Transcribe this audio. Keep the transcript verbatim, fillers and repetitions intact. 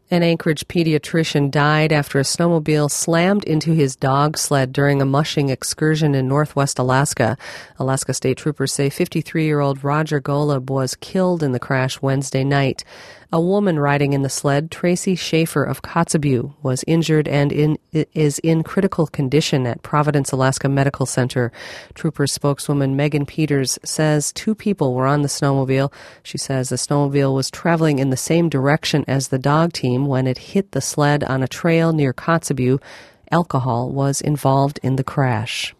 An Anchorage pediatrician died after a snowmobile slammed into his dog sled during a mushing excursion in northwest Alaska. Alaska State Troopers say fifty-three-year-old Roger Golub was killed in the crash Wednesday night. A woman riding in the sled, Tracy Schaefer of Kotzebue, was injured and in, is in critical condition at Providence, Alaska Medical Center. Troopers spokeswoman Megan Peters says two people were on the snowmobile. She says the snowmobile was traveling in the same direction as the dog team when it hit the sled on a trail near Kotzebue. Alcohol was involved in the crash.